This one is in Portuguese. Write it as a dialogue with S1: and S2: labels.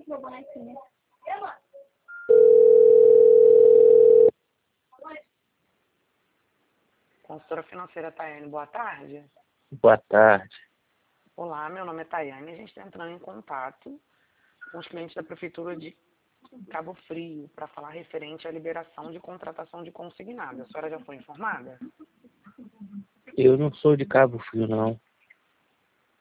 S1: Consultora financeira Tayane, boa tarde.
S2: Boa tarde.
S1: Olá, meu nome é Tayane. A gente está entrando em contato com os clientes da Prefeitura de Cabo Frio para falar referente à liberação de contratação de consignado. A senhora já foi informada?
S2: Eu não sou de Cabo Frio, não.